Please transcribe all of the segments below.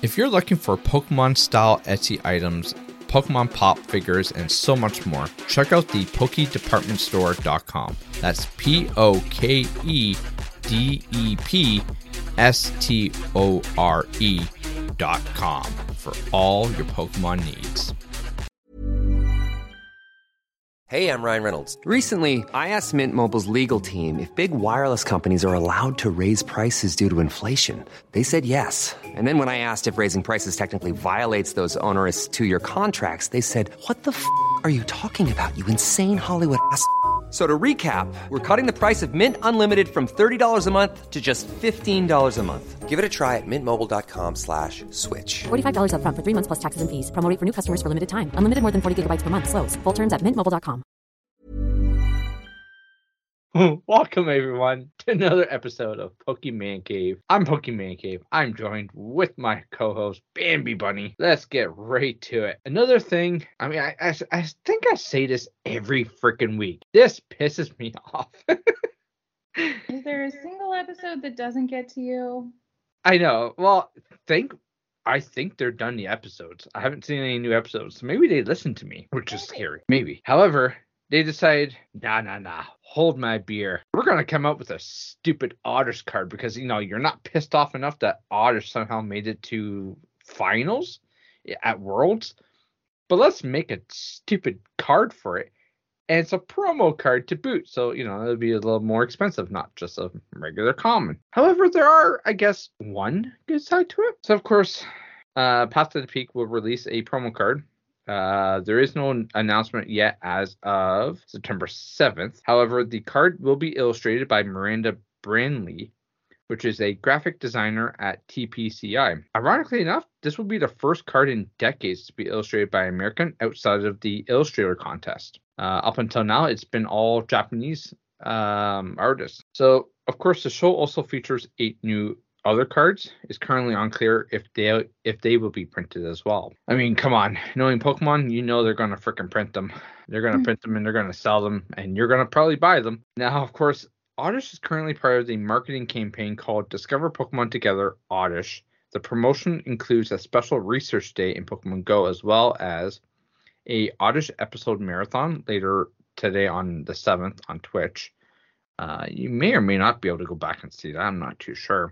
If you're looking for Pokemon-style Etsy items, Pokemon Pop figures, and so much more, check out the PokeDepartmentStore.com. That's PokeDepartmentStore.com for all your Pokemon needs. Hey, I'm Ryan Reynolds. Recently, I asked Mint Mobile's legal team if big wireless companies are allowed to raise prices due to inflation. They said yes. And then when I asked if raising prices technically violates those onerous two-year contracts, they said, "What the f*** are you talking about, you insane Hollywood ass?" So to recap, we're cutting the price of Mint Unlimited from $30 a month to just $15 a month. Give it a try at mintmobile.com/switch. $45 up front for 3 months plus taxes and fees. Promo rate for new customers for limited time. Unlimited more than 40 gigabytes per month. Slows full terms at mintmobile.com. Welcome, everyone, to another episode of Pokemon Cave. I'm Pokemon Cave. I'm joined with my co-host, Bambi Bunny. Let's get right to it. Another thing, I mean, I think I say this every freaking week. This pisses me off. Is there a single episode that doesn't get to you? I know. Well, I think they're done the episodes. I haven't seen any new episodes. So maybe they listened to me, which is scary. Maybe. However, they decide, nah, hold my beer. We're going to come up with a stupid Otters card because, you're not pissed off enough that Otters somehow made it to finals at Worlds. But let's make a stupid card for it. And it's a promo card to boot. So, it'll be a little more expensive, not just a regular common. However, there are, I guess, one good side to it. So, of course, Path to the Peak will release a promo card. There is no announcement yet as of September 7th. However, the card will be illustrated by Miranda Branley, which is a graphic designer at TPCI. Ironically enough, this will be the first card in decades to be illustrated by an American outside of the Illustrator contest. Up until now, it's been all Japanese artists. So, of course, the show also features 8 new other cards. It's currently unclear if they will be printed as well. I mean, come on. Knowing Pokemon, they're going to freaking print them. They're going to print them and they're going to sell them and you're going to probably buy them. Now, of course, Oddish is currently part of the marketing campaign called Discover Pokemon Together Oddish. The promotion includes a special research day in Pokemon Go as well as a Oddish episode marathon later today on the 7th on Twitch. You may or may not be able to go back and see that. I'm not too sure.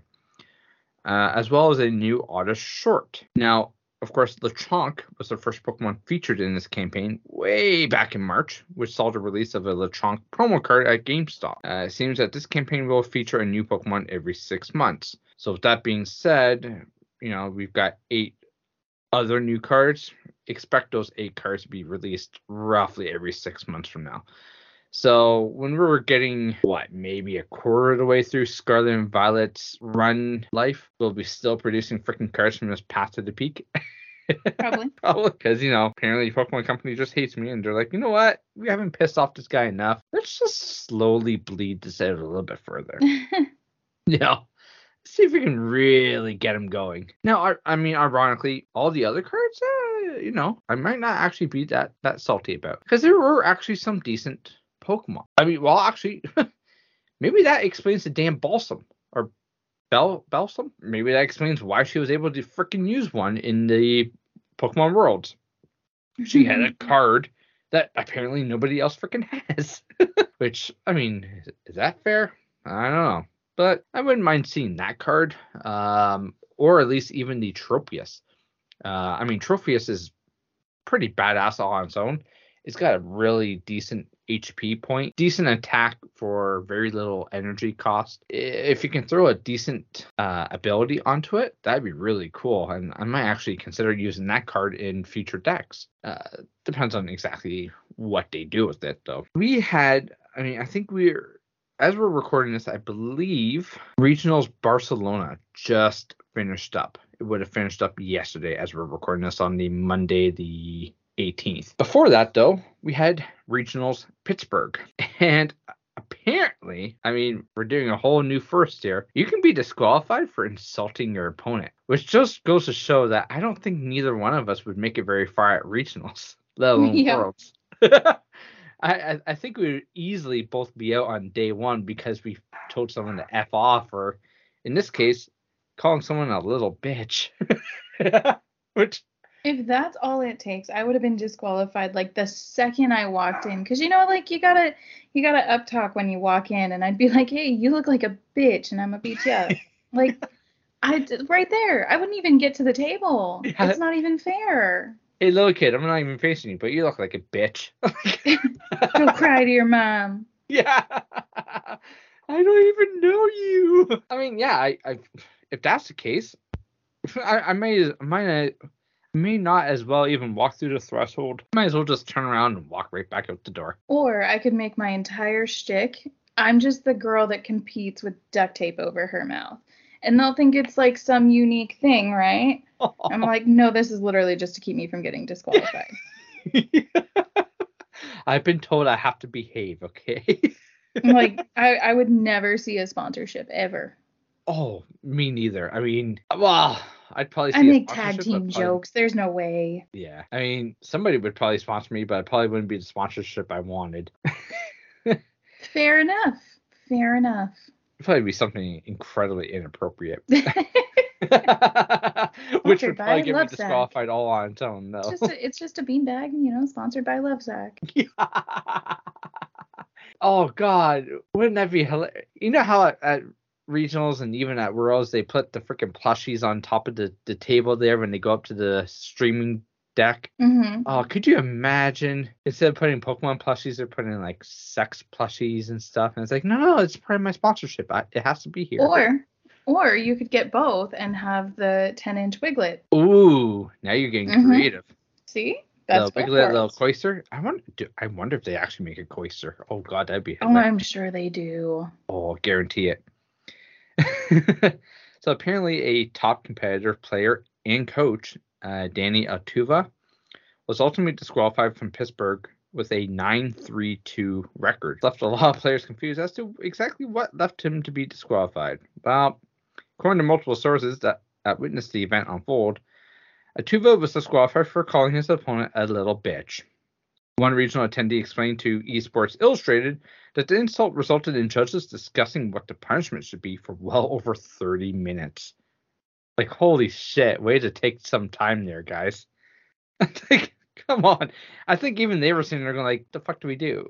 As well as a new Oddish short. Now, of course, Lechonk was the first Pokemon featured in this campaign way back in March, which saw the release of a Lechonk promo card at GameStop. It seems that this campaign will feature a new Pokemon every 6 months. So with that being said, we've got 8 other new cards. Expect those 8 cards to be released roughly every 6 months from now. So when we were getting, maybe a quarter of the way through Scarlet and Violet's run life, we'll be still producing freaking cards from this Path to the Peak. Probably. Because, apparently Pokemon Company just hates me and they're like, you know what? We haven't pissed off this guy enough. Let's just slowly bleed this out a little bit further. See if we can really get him going. Now, I mean, ironically, all the other cards, I might not actually be that salty about. Because there were actually some decent Pokemon. I mean, well, actually, maybe that explains the damn Balsam or Belsam. Maybe that explains why she was able to freaking use one in the Pokemon Worlds. She had a card that apparently nobody else freaking has. Which, I mean, is that fair? I don't know. But I wouldn't mind seeing that card. Or at least even the Tropius. I mean, Tropius is pretty badass all on its own. It's got a really decent HP point, decent attack for very little energy cost. If you can throw a decent ability onto it, that'd be really cool. And I might actually consider using that card in future decks. Depends on exactly what they do with it, though. As we're recording this, I believe Regionals Barcelona just finished up. It would have finished up yesterday as we're recording this on the Monday, the 18th. Before that, though, we had Regionals Pittsburgh. And apparently, I mean, we're doing a whole new first here. You can be disqualified for insulting your opponent, which just goes to show that I don't think neither one of us would make it very far at Regionals, let alone Worlds. I think we would easily both be out on day one because we told someone to F off, or in this case, calling someone a little bitch. Which, If that's all it takes, I would have been disqualified like the second I walked in. Cause like you gotta up talk when you walk in, and I'd be like, hey, you look like a bitch, and I'm gonna beat you up. Like right there, I wouldn't even get to the table. Yeah. It's not even fair. hey, little kid, I'm not even facing you, but you look like a bitch. Go cry to your mom. Yeah. I don't even know you. I mean, yeah, I if that's the case, I may not as well even walk through the threshold. I might as well just turn around and walk right back out the door. Or I could make my entire shtick. I'm just the girl that competes with duct tape over her mouth. And they'll think it's like some unique thing, right? I'm like, no, this is literally just to keep me from getting disqualified. I've been told I have to behave, okay? Like, I would never see a sponsorship ever. Oh, me neither. I mean, well, I'd probably see I a make tag sponsorship, team but probably- jokes. There's no way. Yeah. I mean, somebody would probably sponsor me, but it probably wouldn't be the sponsorship I wanted. Fair enough. Fair enough. It'd probably be something incredibly inappropriate. Sponsored Which would by probably get me Lovesac. disqualified all on its own, though. It's just a beanbag, sponsored by Lovesac. Oh, God. Wouldn't that be hilarious? You know how at regionals and even at Worlds, they put the freaking plushies on top of the table there when they go up to the streaming deck? Mm-hmm. Oh, could you imagine? Instead of putting Pokemon plushies, they're putting like sex plushies and stuff. And it's like, no, it's part of my sponsorship. It has to be here. Or you could get both and have the 10-inch Wiglet. Ooh, now you're getting creative. See? That's Little Wiglet, little Coister. I wonder if they actually make a Coister. Oh, God, that'd be hilarious. Oh, I'm sure they do. Oh, guarantee it. So apparently a top competitive player and coach, Danny Altuve, was ultimately disqualified from Pittsburgh with a 9-3-2 record. Left a lot of players confused as to exactly what left him to be disqualified. Well, according to multiple sources that witnessed the event unfold, Altuve was disqualified for calling his opponent a little bitch. One regional attendee explained to Esports Illustrated that the insult resulted in judges discussing what the punishment should be for well over 30 minutes. Like, holy shit, way to take some time there, guys. Like, come on. I think even they were sitting there going like, the fuck do we do?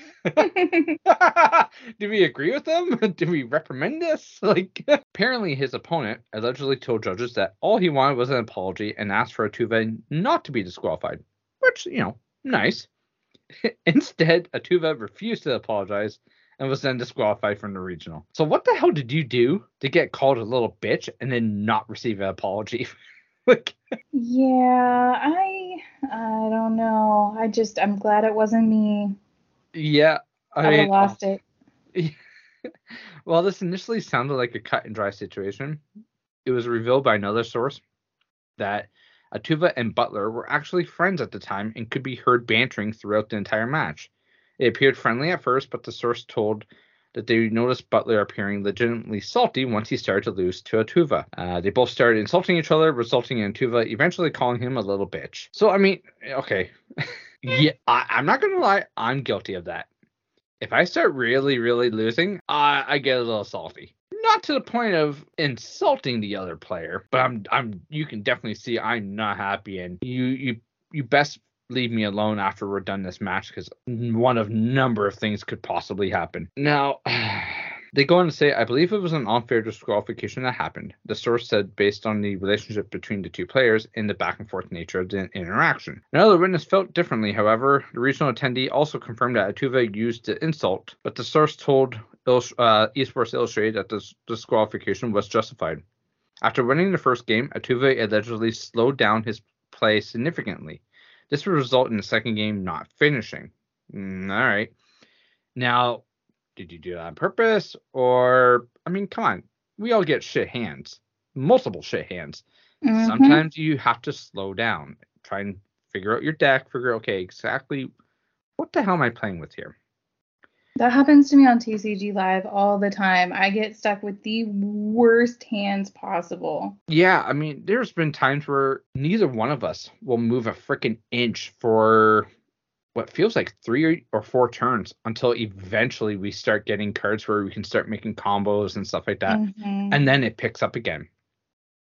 Do we agree with them? Do we reprimand this? Like, apparently his opponent allegedly told judges that all he wanted was an apology and asked for Altuve not to be disqualified, which, nice. Instead, Altuve refused to apologize and was then disqualified from the regional. So what the hell did you do to get called a little bitch and then not receive an apology? Like, yeah, I don't know. I'm glad it wasn't me. Yeah, I would have lost it. Well, this initially sounded like a cut and dry situation. It was revealed by another source that Altuve and Butler were actually friends at the time and could be heard bantering throughout the entire match. It appeared friendly at first, but the source told that they noticed Butler appearing legitimately salty once he started to lose to Altuve. They both started insulting each other, resulting in Altuve eventually calling him a little bitch. So, I mean, okay. Yeah, I'm not going to lie. I'm guilty of that. If I start really, really losing, I get a little salty. Not to the point of insulting the other player, but you can definitely see I'm not happy, and you best leave me alone after we're done this match, because one of number of things could possibly happen. Now, they go on to say, I believe it was an unfair disqualification that happened. The source said based on the relationship between the two players and the back and forth nature of the interaction. Another witness felt differently, however. The regional attendee also confirmed that Altuve used the insult, but the source told Esports Illustrated that the disqualification was justified. After winning the first game, Altuve allegedly slowed down his play significantly. This would result in the second game not finishing. All right. Now, did you do that on purpose? Or, I mean, come on. We all get shit hands. Multiple shit hands. Mm-hmm. Sometimes you have to slow down. Try and figure out your deck. Figure out, okay, exactly what the hell am I playing with here? That happens to me on TCG Live all the time. I get stuck with the worst hands possible. Yeah, I mean, there's been times where neither one of us will move a freaking inch for what feels like 3 or 4 turns until eventually we start getting cards where we can start making combos and stuff like that. Mm-hmm. And then it picks up again.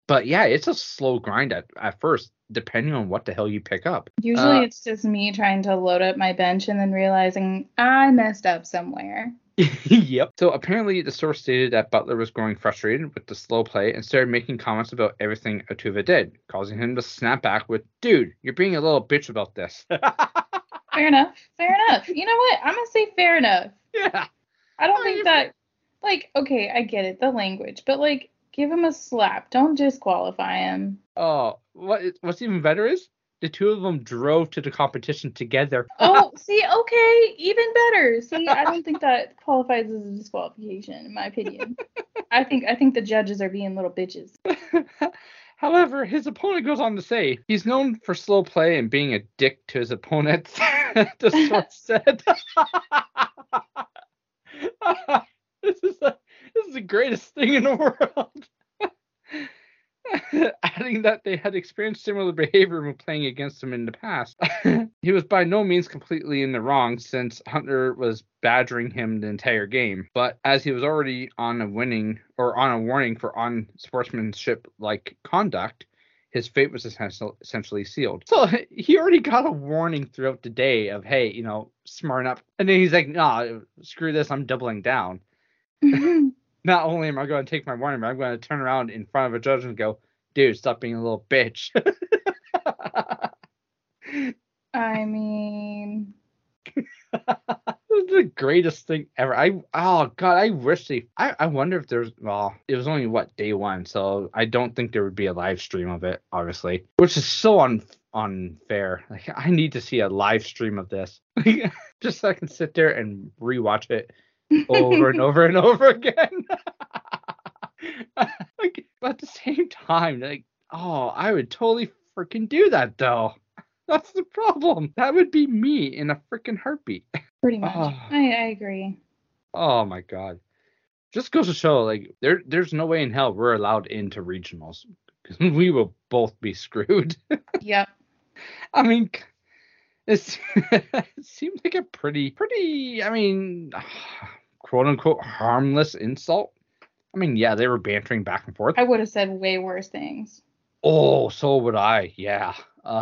But yeah, it's a slow grind at first, depending on what the hell you pick up. Usually it's just me trying to load up my bench and then realizing I messed up somewhere. Yep. So apparently the source stated that Butler was growing frustrated with the slow play and started making comments about everything Atuva did, causing him to snap back with, "Dude, you're being a little bitch about this." Fair enough. Fair enough. You know what? I'm going to say fair enough. Yeah. I don't think that, like, okay, I get it, the language, but, like, give him a slap. Don't disqualify him. Oh, what's even better is the two of them drove to the competition together. Oh, see, okay, even better. See, I don't think that qualifies as a disqualification, in my opinion. I think the judges are being little bitches. However, his opponent goes on to say he's known for slow play and being a dick to his opponents. The source said. This is the greatest thing in the world. Adding that they had experienced similar behavior when playing against him in the past. He was by no means completely in the wrong, since Hunter was badgering him the entire game. But as he was already on a warning for unsportsmanship like conduct, his fate was essentially sealed. So he already got a warning throughout the day of, hey, smarten up. And then he's like, nah, screw this, I'm doubling down. Not only am I going to take my warning, but I'm going to turn around in front of a judge and go, dude, stop being a little bitch. I mean, this is the greatest thing ever. I wish I wonder if there's, well, it was only day one, so I don't think there would be a live stream of it, obviously, which is so unfair. Like, I need to see a live stream of this just so I can sit there and rewatch it over and over and over again. Like, but at the same time, like, I would totally freaking do that though. That's the problem. That would be me in a freaking heartbeat. Pretty much. I agree. Oh my god. Just goes to show, like, there's no way in hell we're allowed into regionals, because we will both be screwed. Yep. I mean, it seemed like a pretty, I mean, quote unquote harmless insult. I mean, yeah, they were bantering back and forth. I would have said way worse things. Oh, so would I. Yeah.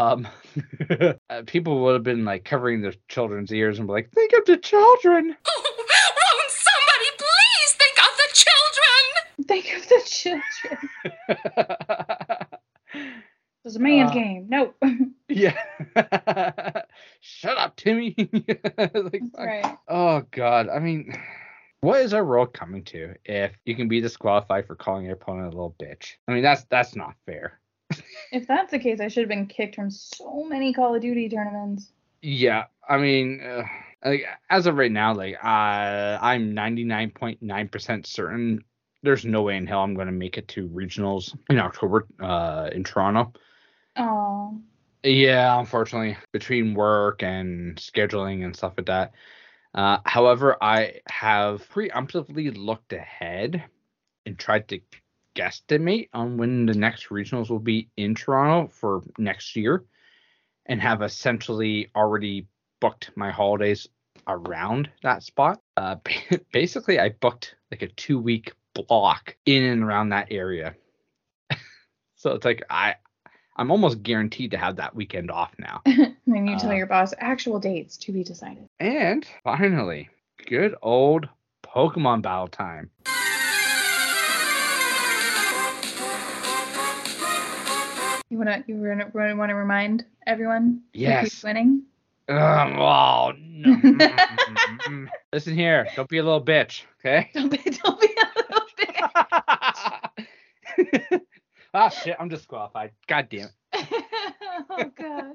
People would have been like covering their children's ears and be like, think of the children. Won't somebody please think of the children? Think of the children. It was a man's game. Nope. Yeah. Shut up, Timmy. Like, right. Oh, God. I mean, what is our world coming to if you can be disqualified for calling your opponent a little bitch? I mean, that's not fair. If that's the case, I should have been kicked from so many Call of Duty tournaments. Yeah, I mean, like, as of right now, like, I'm 99.9% certain there's no way in hell I'm going to make it to regionals in October in Toronto. Oh. Yeah, unfortunately, between work and scheduling and stuff like that. However, I have preemptively looked ahead and tried to guesstimate on when the next regionals will be in Toronto for next year, and have essentially already booked my holidays around that spot. Basically, I booked like a 2-week block in and around that area. So it's like I'm almost guaranteed to have that weekend off now. And then you tell your boss, actual dates to be decided. And finally, good old Pokemon battle time. You want to remind everyone? Yes. Who's winning? Oh, no. Listen here. Don't be a little bitch, okay? Don't be a little bitch. Ah, shit. I'm disqualified. God damn it. Oh, God.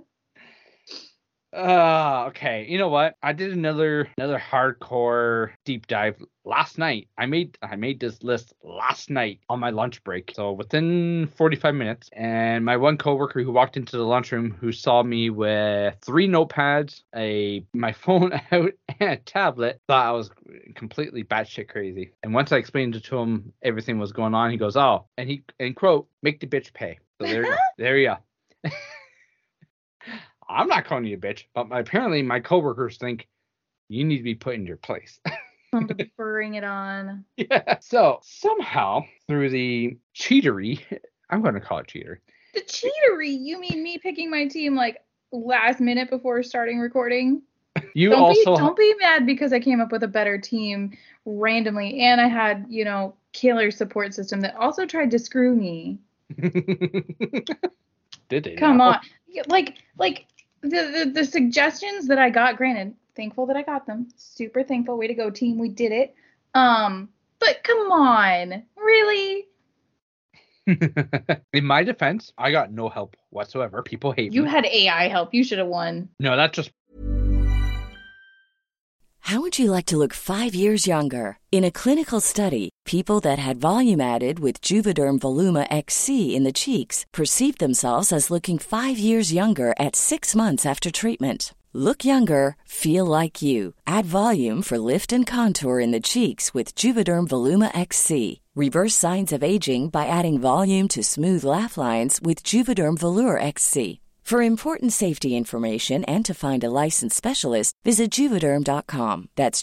Okay. You know what? I did another hardcore deep dive last night. I made this list last night on my lunch break. So within 45 minutes, and my one coworker who walked into the lunchroom, who saw me with 3 notepads, my phone out, and a tablet, thought I was completely batshit crazy. And once I explained to him everything was going on, he goes, "Oh," and quote, "make the bitch pay." So there you go. There you go. I'm not calling you a bitch, but apparently my coworkers think you need to be put in your place. Bring it on. Yeah. So somehow, through the cheatery I'm going to call it cheater. The cheatery? You mean me picking my team like last minute before starting recording? Don't be mad because I came up with a better team randomly, and I had, killer support system that also tried to screw me. Did they? Come on. Like the suggestions that I got, granted, thankful that I got them. Super thankful. Way to go, team. We did it. But come on. Really? In my defense, I got no help whatsoever. People hate me. You had AI help. You should have won. No, that's just... How would you like to look 5 years younger? In a clinical study, people that had volume added with Juvederm Voluma XC in the cheeks perceived themselves as looking 5 years younger at 6 months after treatment. Look younger, feel like you. Add volume for lift and contour in the cheeks with Juvederm Voluma XC. Reverse signs of aging by adding volume to smooth laugh lines with Juvederm Volure XC. For important safety information and to find a licensed specialist, visit Juvederm.com. That's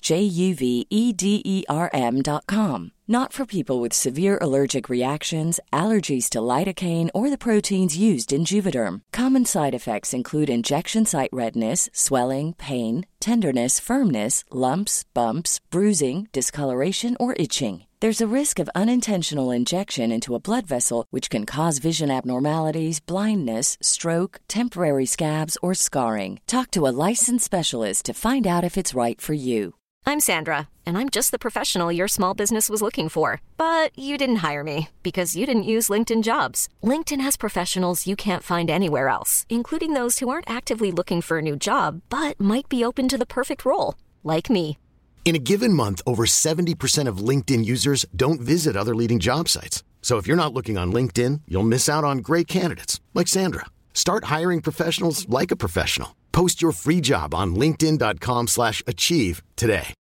JUVEDERM.com. Not for people with severe allergic reactions, allergies to lidocaine, or the proteins used in Juvederm. Common side effects include injection site redness, swelling, pain, tenderness, firmness, lumps, bumps, bruising, discoloration, or itching. There's a risk of unintentional injection into a blood vessel, which can cause vision abnormalities, blindness, stroke, temporary scabs, or scarring. Talk to a licensed specialist to find out if it's right for you. I'm Sandra, and I'm just the professional your small business was looking for. But you didn't hire me because you didn't use LinkedIn Jobs. LinkedIn has professionals you can't find anywhere else, including those who aren't actively looking for a new job, but might be open to the perfect role, like me. In a given month, over 70% of LinkedIn users don't visit other leading job sites. So if you're not looking on LinkedIn, you'll miss out on great candidates like Sandra. Start hiring professionals like a professional. Post your free job on linkedin.com/achieve today.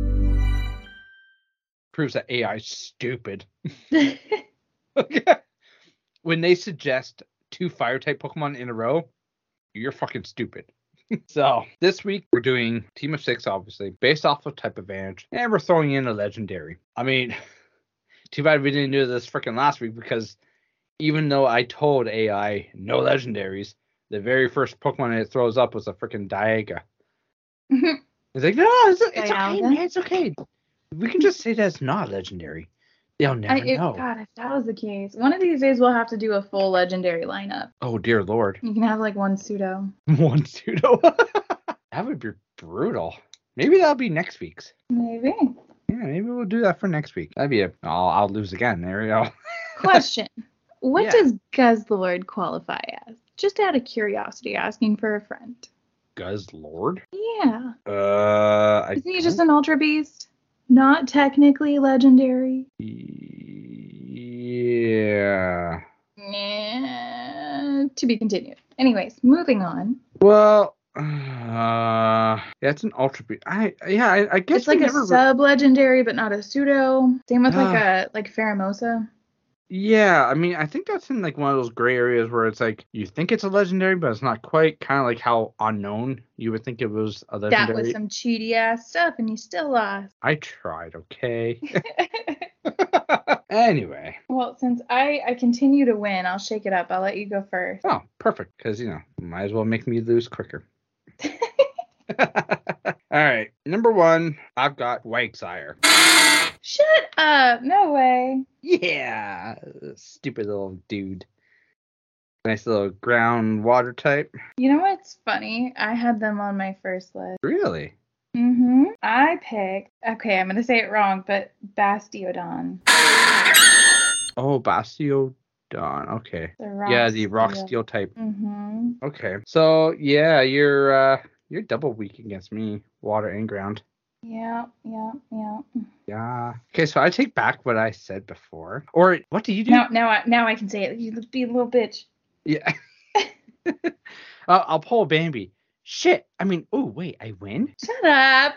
Proves that AI is stupid. When they suggest 2 fire-type Pokemon in a row, you're fucking stupid. So, this week, we're doing Team of 6, obviously, based off of type advantage, and we're throwing in a legendary. I mean, too bad we didn't do this freaking last week, because even though I told AI no legendaries, the very first Pokemon it throws up was a freaking Dialga. It's like, no, it's okay, man, it's okay. We can just say that's not legendary. They'll never know. God, if that was the case, one of these days we'll have to do a full legendary lineup. Oh, dear Lord. You can have like one pseudo. One pseudo? That would be brutal. Maybe that'll be next week's. Maybe. Yeah, maybe we'll do that for next week. That'd be I'll lose again. There we go. Question. What does Guzzlord qualify as? Just out of curiosity, asking for a friend. Guzzlord? Yeah. Isn't he just an Ultra Beast? Not technically legendary? Yeah. To be continued. Anyways, moving on. Well, yeah, it's an Ultra Beast. I guess it's like a sub-legendary, but not a pseudo. Same with like Pheromosa. Yeah, I mean, I think that's in like one of those gray areas where it's like you think it's a legendary, but it's not quite. Kind of like how Unknown, you would think it was a legendary. That was some cheaty ass stuff, and you still lost. I tried, okay. Anyway. Well, since I continue to win, I'll shake it up. I'll let you go first. Oh, perfect, because might as well make me lose quicker. All right, number 1, I've got Waggsire. Shut up! No way. Yeah, stupid little dude. Nice little ground water type. You know what's funny? I had them on my first list. Really? Mm-hmm. I picked, okay, I'm going to say it wrong, but Bastiodon. Oh, Bastiodon. Okay. The rock steel type. Mm-hmm. Okay. So, yeah, you're double weak against me, water and ground. Yeah. Yeah. Okay, so I take back what I said before. Or what do you do? Now I can say it. You be a little bitch. Yeah. I'll pull Bambi. Shit. I mean, oh wait, I win? Shut up.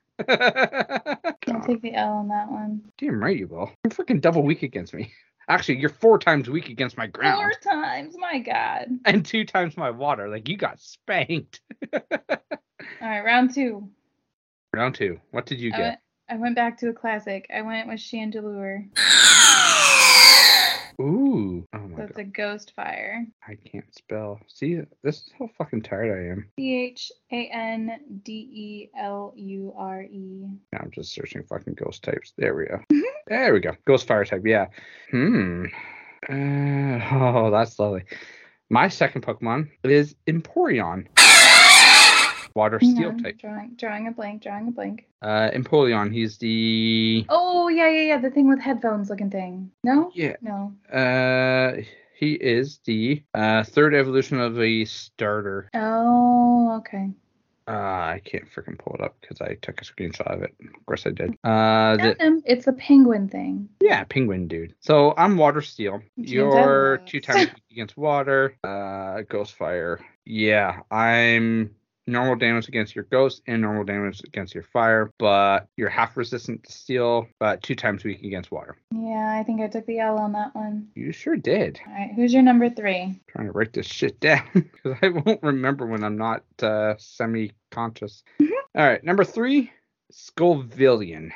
I'll take the L on that one. Damn right you will. You're freaking double weak against me. Actually, you're 4 times weak against my ground. 4 times, my God. And 2 times my water. Like, you got spanked. All right, round 2. Round 2. What did you get? I went back to a classic. I went with Chandelure. Ooh. Oh my So it's god. a ghost fire. I can't spell. See, this is how fucking tired I am. CHANDELURE. Now I'm just searching fucking ghost types. There we go. There we go. Ghost fire type. Yeah. Oh, that's lovely. My second Pokemon is Empoleon. Water steel type. Drawing a blank. Empoleon. He's the. Oh, yeah. The thing with headphones looking thing. No? Yeah. No. He is the third evolution of a starter. Oh, okay. I can't freaking pull it up because I took a screenshot of it. Of course I did. It's the penguin thing. Yeah, penguin dude. So I'm water steel. You're 2 times weak against water. Ghost fire. Yeah, I'm normal damage against your ghost and normal damage against your fire, but you're half resistant to steel, but 2 times weak against water. Yeah, I think I took the L on that one. You sure did. All right, who's your number 3? Trying to write this shit down because I won't remember when I'm not semi-conscious. All right, number 3, Scovillion.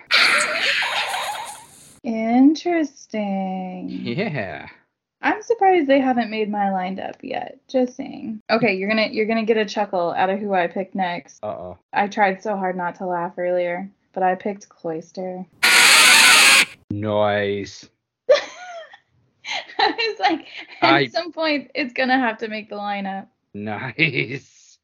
Interesting. Yeah. I'm surprised they haven't made my lined up yet. Just saying. Okay, you're gonna get a chuckle out of who I picked next. Uh-oh. I tried so hard not to laugh earlier, but I picked Cloyster. Nice. I was like, at some point, it's gonna have to make the lineup. Nice.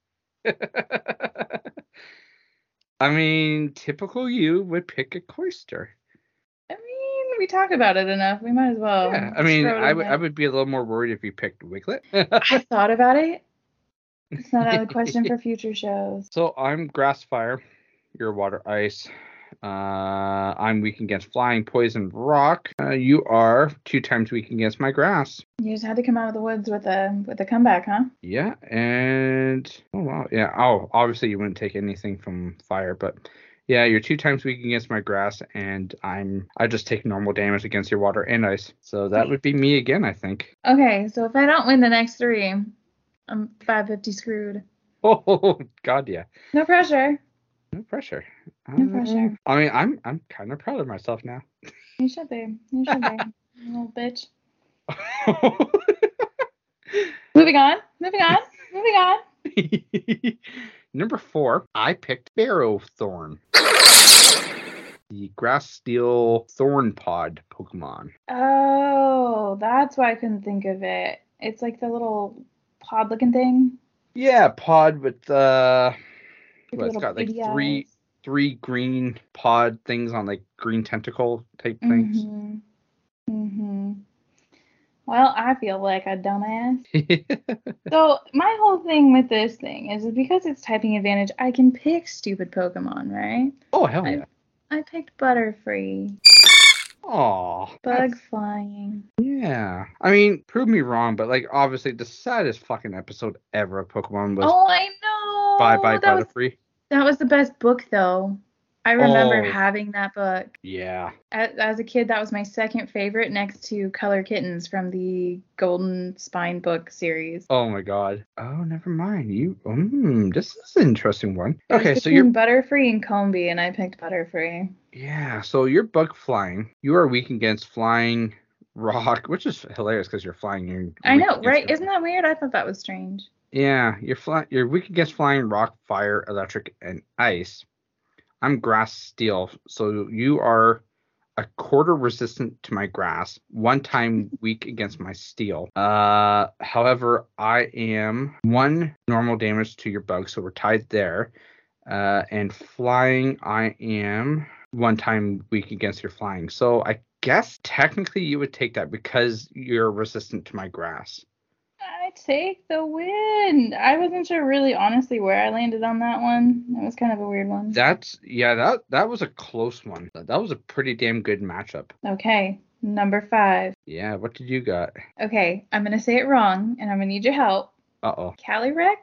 I mean, typical you would pick a Cloyster. I mean, we talk about it enough. We might as well. Yeah, I mean, I would be a little more worried if you picked Wiglet. I thought about it. It's not out of the question for future shows. So I'm Grass Fire. You're Water Ice. I'm weak against Flying, Poison, Rock. You are 2 times weak against my Grass. You just had to come out of the woods with a comeback, huh? Yeah, and oh wow, yeah. Oh, obviously you wouldn't take anything from Fire, but yeah, you're 2 times weak against my Grass, and I just take normal damage against your Water and Ice. So that would be me again, I think. Okay, so if I don't win the next 3, I'm 550 screwed. Oh God, yeah. No pressure. No pressure. No pressure. I mean, I'm kind of proud of myself now. You should be. You little bitch. Moving on. Number 4, I picked Barrowthorn. The Grass Steel Thorn Pod Pokemon. Oh, that's why I couldn't think of it. It's like the little pod looking thing. Yeah, pod with it's little got like beady three green pod things on like green tentacle type things. Well, I feel like a dumbass. So my whole thing with this thing is because it's typing advantage, I can pick stupid Pokemon, right? Oh hell yeah! I picked Butterfree. Aw. Bug flying. Yeah. I mean, prove me wrong, but like obviously the saddest fucking episode ever of Pokemon was Oh, I know. Bye Butterfree. That was the best book though. I remember having that book. Yeah. As a kid, that was my second favorite next to Color Kittens from the Golden Spine book series. Oh my god. Oh, never mind. This is an interesting one. Okay, so you're Butterfree and Combee, and I picked Butterfree. Yeah, so you're bug flying. You are weak against flying, rock, which is hilarious because you're flying. I know, right? Isn't that weird? I thought that was strange. Yeah, you're weak against flying, rock, fire, electric, and ice. I'm grass steel, so you are a quarter resistant to my grass, 1 time weak against my steel. However, I am 1 normal damage to your bug, so we're tied there. And flying, I am 1 time weak against your flying. So I guess technically you would take that because you're resistant to my grass. I take the win. I wasn't sure really honestly where I landed on that one. That was kind of a weird one. That was a close one. That was a pretty damn good matchup. Okay, number 5. Yeah, what did you got? Okay, I'm going to say it wrong, and I'm going to need your help. Uh-oh. Calyrex?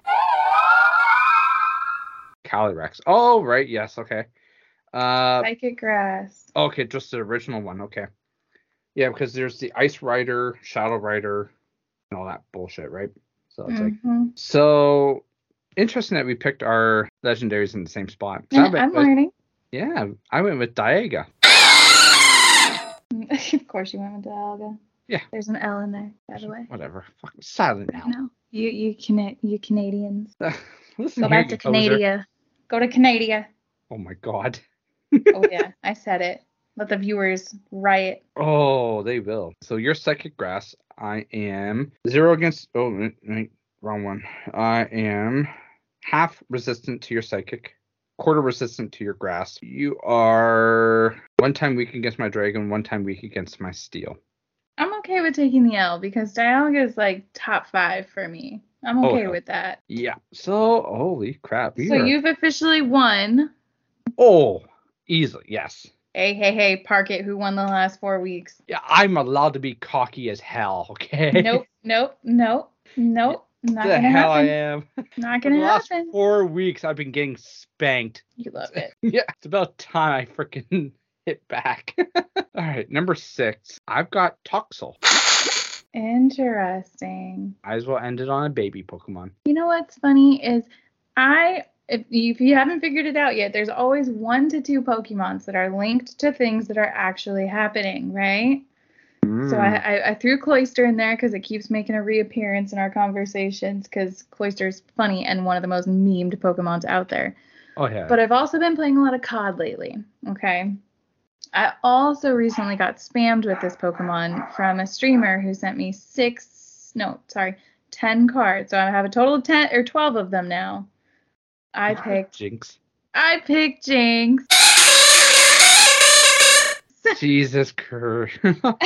Calyrex. Oh, right, yes, okay. Psychic Grass. Okay, just the original one, okay. Yeah, because there's the Ice Rider, Shadow Rider, and all that bullshit, right? So it's so interesting that we picked our legendaries in the same spot. I'm learning. Yeah, I went with Dialga. Of course you went with Dialga. Yeah. There's an L in there, by the way. Whatever. Fucking silent L. No. You Canadians. Listen Go here, back to you poser. Canada. Go to Canada. Oh my god. Oh yeah, I said it. Let the viewers riot. Oh, they will. So your psychic grass, I am 0 against. Oh, wait, wrong one. I am half resistant to your psychic, quarter resistant to your grass. You are 1 time weak against my dragon, 1 time weak against my steel. I'm okay with taking the L because Dialga is like top 5 for me. I'm okay with that. Yeah. So holy crap. So you've officially won. Oh, easily, yes. Hey, park it. Who won the last 4 weeks? Yeah, I'm allowed to be cocky as hell, okay? Nope. Not The gonna hell I happen. am. Not For gonna the last happen. 4 weeks, I've been getting spanked. You love it. Yeah, it's about time I freaking hit back. All right, number 6. I've got Toxel. Interesting. Might as well end it on a baby Pokemon. You know what's funny is if you haven't figured it out yet, there's always 1 to 2 Pokemons that are linked to things that are actually happening, right? So I threw Cloyster in there because it keeps making a reappearance in our conversations because Cloyster's funny and one of the most memed Pokemons out there. Oh, yeah. But I've also been playing a lot of COD lately, okay? I also recently got spammed with this Pokemon from a streamer who sent me 10 cards. So I have a total of 10 or 12 of them now. I picked Jinx. Jinx. Jesus Christ.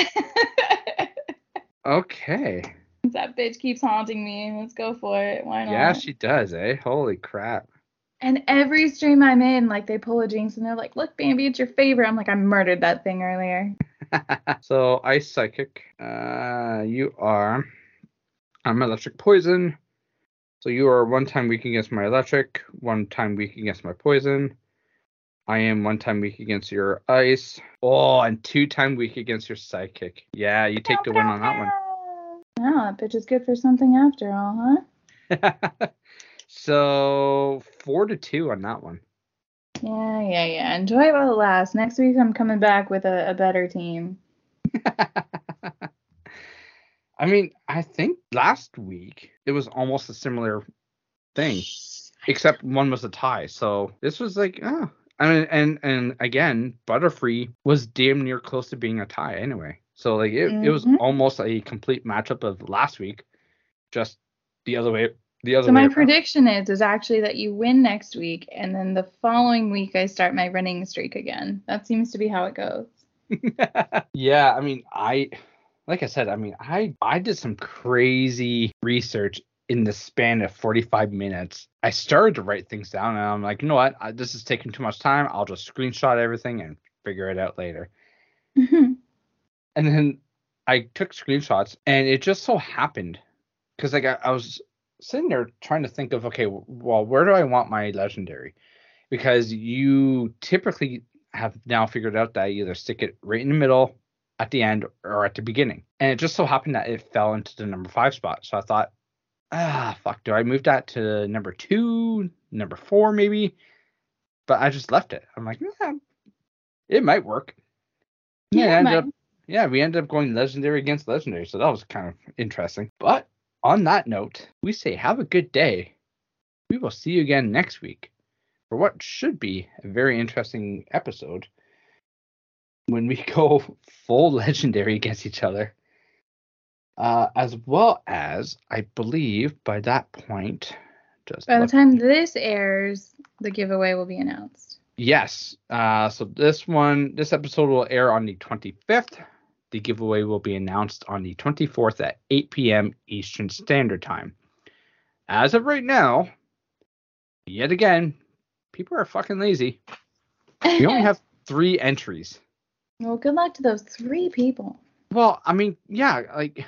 Okay. That bitch keeps haunting me. Let's go for it. Why not? Yeah, she does, eh? Holy crap. And every stream I'm in, like, they pull a Jinx and they're like, look, Bambi, it's your favorite. I'm like, I murdered that thing earlier. So, Ice Psychic. You are... I'm Electric Poison. So you are 1 time weak against my Electric, 1 time weak against my Poison. I am 1 time weak against your Ice. Oh, and 2 time weak against your Psychic. Yeah, you take the win on that one. Oh, that bitch is good for something after all, huh? So 4-2 on that one. Yeah. Enjoy it while it lasts. Next week I'm coming back with a better team. I mean, I think last week it was almost a similar thing, except one was a tie. So this was like, oh, I mean, and again, Butterfree was damn near close to being a tie anyway. So like it was almost a complete matchup of last week, just the other way. So my prediction is actually that you win next week, and then the following week I start my winning streak again. That seems to be how it goes. Yeah, I mean, like I said, I mean, I did some crazy research in the span of 45 minutes. I started to write things down, and I'm like, you know what? This is taking too much time. I'll just screenshot everything and figure it out later. Mm-hmm. And then I took screenshots, and it just so happened, because like I was sitting there trying to think of, okay, well, where do I want my legendary? Because you typically have now figured out that I either stick it right in the middle, at the end, or at the beginning. And it just so happened that it fell into the number 5 spot. So I thought, fuck, do I move that to number 2, number 4 maybe? But I just left it. I'm like, it might work. Yeah, we ended up going legendary against legendary. So that was kind of interesting. But on that note, we say have a good day. We will see you again next week for what should be a very interesting episode when we go full legendary against each other. As well as, I believe, by that point, by the time this airs, the giveaway will be announced. Yes. So this episode will air on the 25th. The giveaway will be announced on the 24th at 8 p.m. Eastern Standard Time. As of right now, yet again, people are fucking lazy. We only have 3 entries. Well, good luck to those 3 people. Well, I mean, yeah, like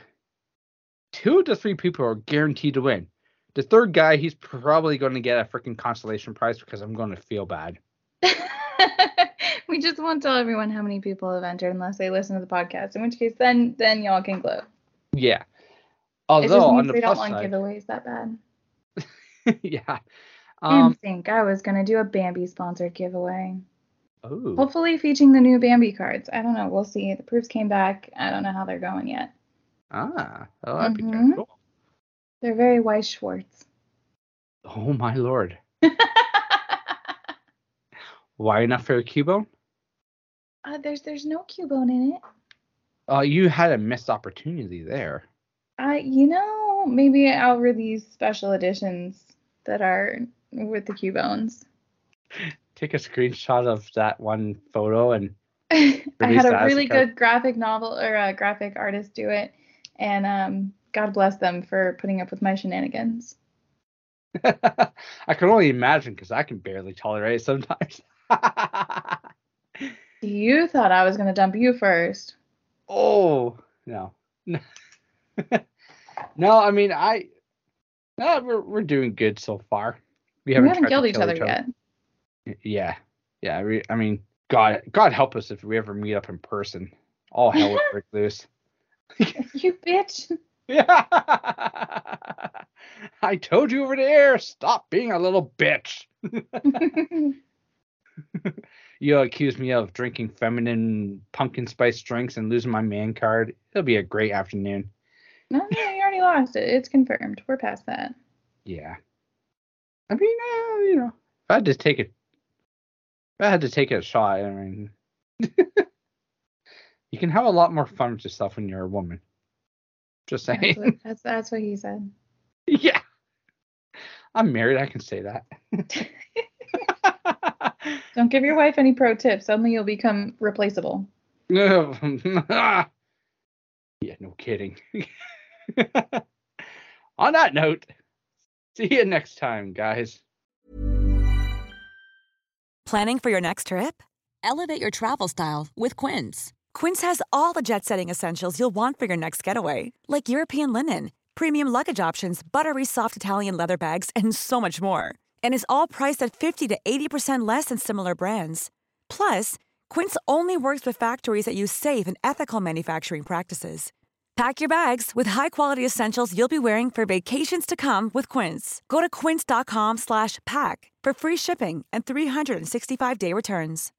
2 of the 3 people are guaranteed to win. The third guy, he's probably going to get a freaking consolation prize because I'm going to feel bad. We just won't tell everyone how many people have entered unless they listen to the podcast. In which case, then y'all can gloat. Yeah. Although it just means they don't want giveaways that bad. Yeah. Think I was gonna do a Bambi sponsored giveaway. Oh. Hopefully featuring the new Bambi cards. I don't know. We'll see. The proofs came back. I don't know how they're going yet. Ah, oh, that'd be kind of cool. They're very Weiss Schwartz. Oh my lord. Why not for a Cubone? There's no Cubone in it. You had a missed opportunity there. Maybe I'll release special editions that are with the Cubones. Take a screenshot of that one photo and I had a really good graphic novel or a graphic artist do it, and God bless them for putting up with my shenanigans. I can only imagine because I can barely tolerate it sometimes. You thought I was going to dump you first. Oh, no. No, I mean, we're doing good so far. We haven't killed each other yet. Yeah. I mean, God help us if we ever meet up in person. All hell would break loose. You bitch. Yeah. I told you over the air, stop being a little bitch. You accuse me of drinking feminine pumpkin spice drinks and losing my man card. It'll be a great afternoon. No, you already lost it. It's confirmed. We're past that. Yeah. I mean, if I had to take a shot, I mean, you can have a lot more fun with yourself when you're a woman. Just saying. That's what he said. Yeah. I'm married. I can say that. Don't give your wife any pro tips. Suddenly you'll become replaceable. Yeah, no kidding. On that note, see you next time, guys. Planning for your next trip? Elevate your travel style with Quince. Quince has all the jet-setting essentials you'll want for your next getaway, like European linen, premium luggage options, buttery soft Italian leather bags, and so much more. And is all priced at 50 to 80% less than similar brands. Plus, Quince only works with factories that use safe and ethical manufacturing practices. Pack your bags with high-quality essentials you'll be wearing for vacations to come with Quince. Go to quince.com/pack for free shipping and 365-day returns.